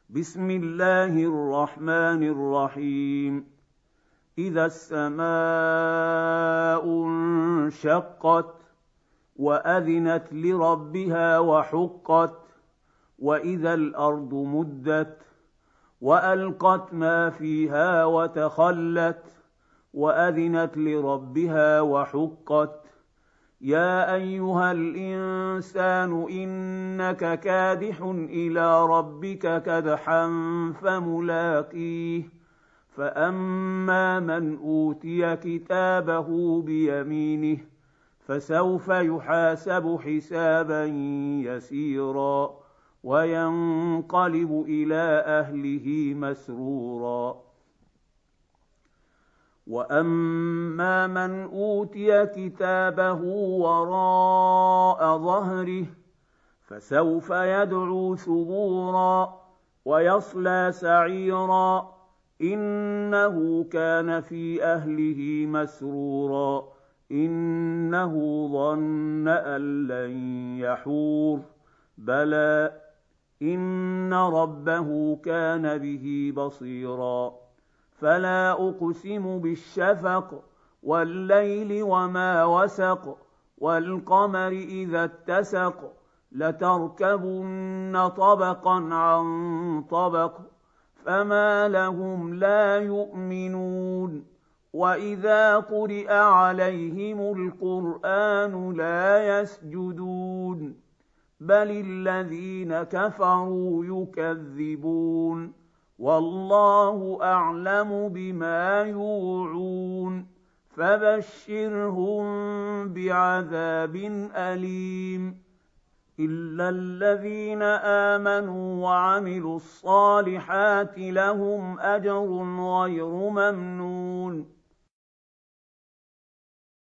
بسم الله الرحمن الرحيم. إذا السماء انشقت وأذنت لربها وحقت وإذا الأرض مدت وألقت ما فيها وتخلت وأذنت لربها وحقت يا أيها الإنسان إنك كادح إلى ربك كدحا فملاقيه فأما من أوتي كتابه بيمينه فسوف يحاسب حسابا يسيرا وينقلب إلى أهله مسرورا وأما من أوتي كتابه وراء ظهره فسوف يدعو ثبورا ويصلى سعيرا إنه كان في أهله مسرورا إنه ظن أن لن يحور بلى إن ربه كان به بصيرا فلا أقسم بالشفق والليل وما وسق والقمر إذا اتسق لتركبن طبقا عن طبق فما لهم لا يؤمنون وإذا قرئ عليهم القرآن لا يسجدون بل الذين كفروا يكذبون والله أعلم بما يوعون فبشرهم بعذاب أليم إلا الذين آمنوا وعملوا الصالحات لهم أجر غير ممنون